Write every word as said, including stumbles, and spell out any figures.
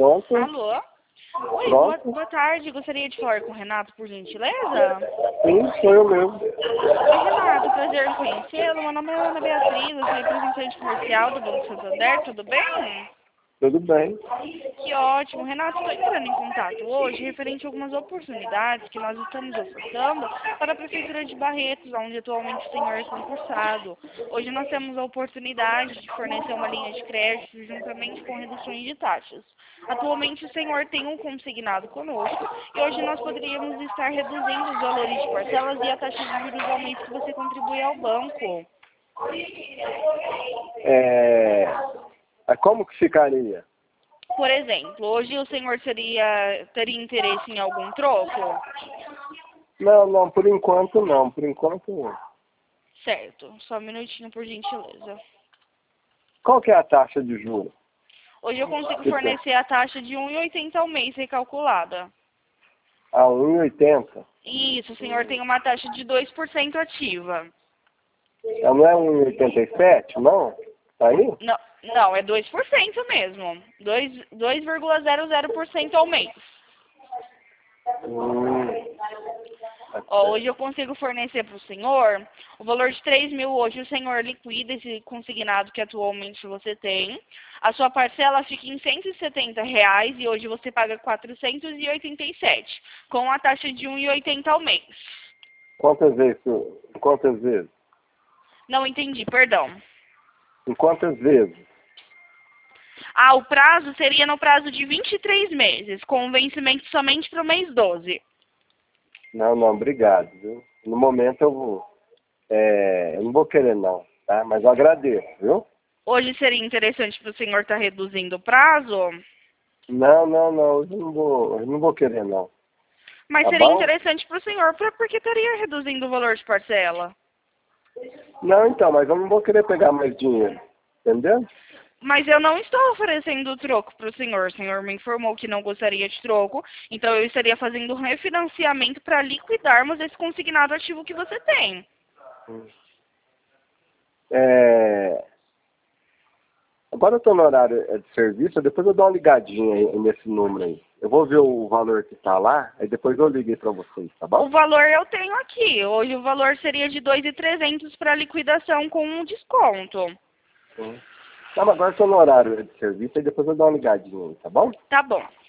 Pronto. Alô? Oi, boa, Pronto. boa tarde. Gostaria de falar com o Renato, por gentileza? Sim, sou eu mesmo. Oi, Renato. Prazer em conhecê-lo. Meu nome é Ana Beatriz. Eu sou representante comercial do Banco Santander. Tudo bem? Tudo bem. Que ótimo. Renato, estou entrando em contato hoje referente a algumas oportunidades que nós estamos ofertando para a Prefeitura de Barretos, onde atualmente o senhor é concursado. Hoje nós temos a oportunidade de fornecer uma linha de crédito juntamente com reduções de taxas. Atualmente o senhor tem um consignado conosco e hoje nós poderíamos estar reduzindo os valores de parcelas e a taxa de juros aumento que você contribui ao banco. É... Como que ficaria? Por exemplo, hoje o senhor seria, teria interesse em algum troco? Não, não, por enquanto não. Por enquanto não. Certo. Só um minutinho, por gentileza. Qual que é a taxa de juros? Hoje eu consigo fornecer a taxa de um vírgula oitenta ao mês recalculada. A um vírgula oitenta? Isso, o senhor tem uma taxa de dois por cento ativa. Ela não é um vírgula oitenta e sete, não? Tá aí? Não, não é dois por cento mesmo. dois vírgula zero zero por cento ao mês. Hum. Ó, hoje eu consigo fornecer para o senhor o valor de três mil. Hoje o senhor liquida esse consignado que atualmente você tem. A sua parcela fica em cento e setenta reais e hoje você paga quatrocentos e oitenta e sete, com a taxa de um vírgula oitenta ao mês. Quantas vezes? Quantas vezes? Não entendi, perdão. Em quantas vezes? Ah, o prazo seria no prazo de vinte e três meses, com vencimento somente para o mês doze. Não, não, obrigado, viu? No momento eu vou. É, eu não vou querer não, tá? Mas eu agradeço, viu? Hoje seria interessante para o senhor estar reduzindo o prazo? Não, não, não, eu não vou, eu não vou querer não. Mas Tá seria bom? interessante para o senhor, pra- porque estaria reduzindo o valor de parcela. Não, então, mas eu não vou querer pegar mais dinheiro, entendeu? Mas eu não estou oferecendo troco para o senhor. O senhor me informou que não gostaria de troco, então eu estaria fazendo um refinanciamento para liquidarmos esse consignado ativo que você tem. É... Agora eu estou no horário é, de serviço, depois eu dou uma ligadinha aí nesse número aí. Eu vou ver o valor que está lá, aí depois eu liguei para vocês, tá O bom? valor eu tenho aqui. Hoje o valor seria de dois mil e trezentos para liquidação com um desconto. Sim. Não, mas agora eu estou no horário de serviço, aí depois eu dou uma ligadinha aí, tá bom? Tá bom.